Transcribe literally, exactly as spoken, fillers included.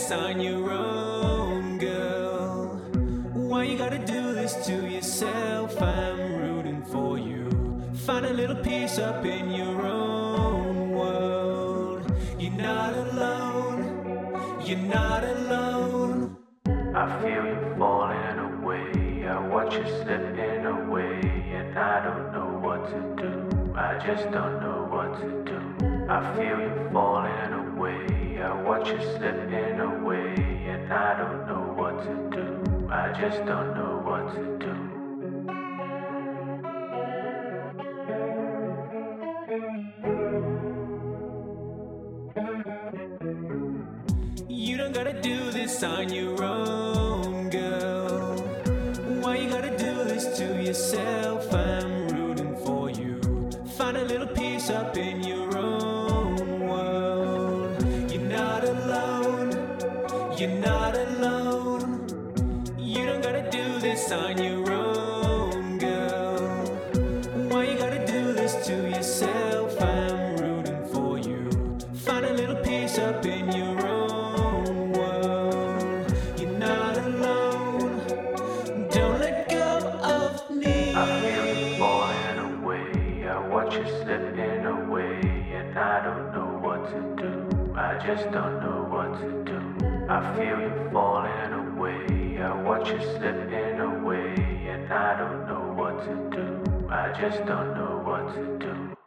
this on your own, girl. Why you gotta do this to yourself? I'm rooting for you. Find a little peace up in your own world. You're not alone. You're not alone. I feel you falling away. I watch you slipping away, and I don't know what to do. I just don't know what to do. I feel you falling away. I watch you slipping away, and I don't know what to do. I just don't know what to do. You don't gotta do this on your own, girl. Why you gotta do this to yourself? I'm rooting for you. Find a little peace up in your own world. You're not alone. You're not alone. You don't gotta do this on your own, girl. Why you gotta do this to yourself? I'm rooting for you. Find a little peace up in your own world. You're not alone. Don't let go of me. I feel you falling away. I watch you slipping away, and I don't know what to do. I just don't know what to do. I feel you falling away. I watch you slipping away, and I don't know what to do. I just don't know what to do.